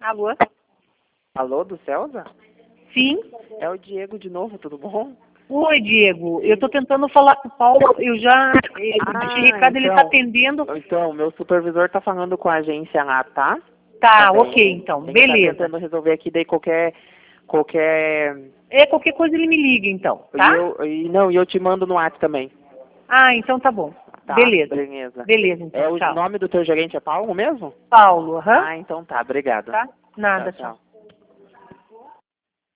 Alô? Alô, do Celsa? Sim. É o Diego de novo, tudo bom? Oi, Diego. Eu tô tentando falar com o Paulo. Eu já deixei recado, ele tá atendendo. Então, meu supervisor tá falando com a agência lá, tá? Tá, Também. ok, então. Ele Beleza. tá tentando resolver aqui, daí qualquer... Qualquer coisa ele me liga, então, tá? E eu te mando no WhatsApp também. Ah, então tá bom. Tá? Beleza. Beleza. Beleza, então. O Tchau. nome do teu gerente é Paulo mesmo? Paulo, aham. Ah, então tá, obrigado. Tá? Nada, Tchau, tchau.